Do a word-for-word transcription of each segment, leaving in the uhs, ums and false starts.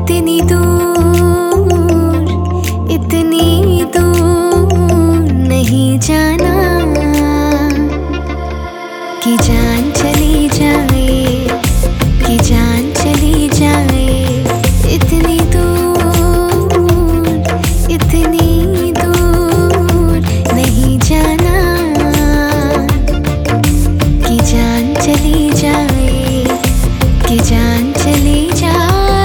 इतनी दूर, इतनी दूर नहीं जाना कि जान चली जाए, कि जान चली जाए। इतनी दूर, इतनी दूर नहीं जाना कि जान चली जाए, कि जान चली जाए।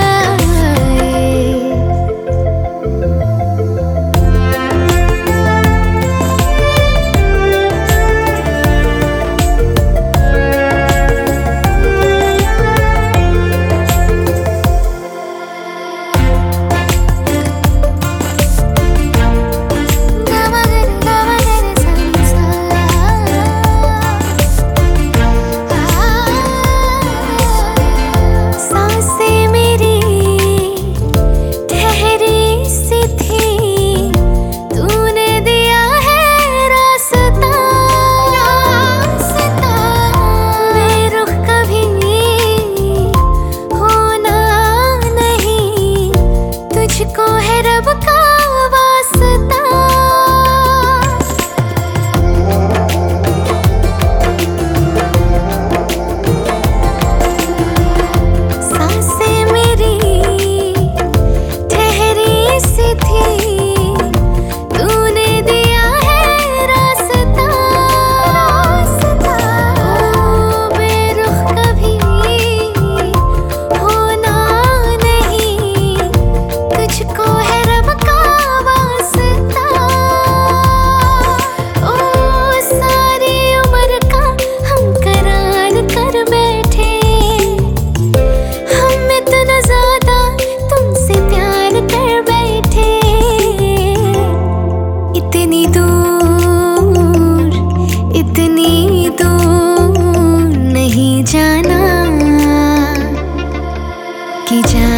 इतनी दूर, इतनी दूर नहीं जाना कि जान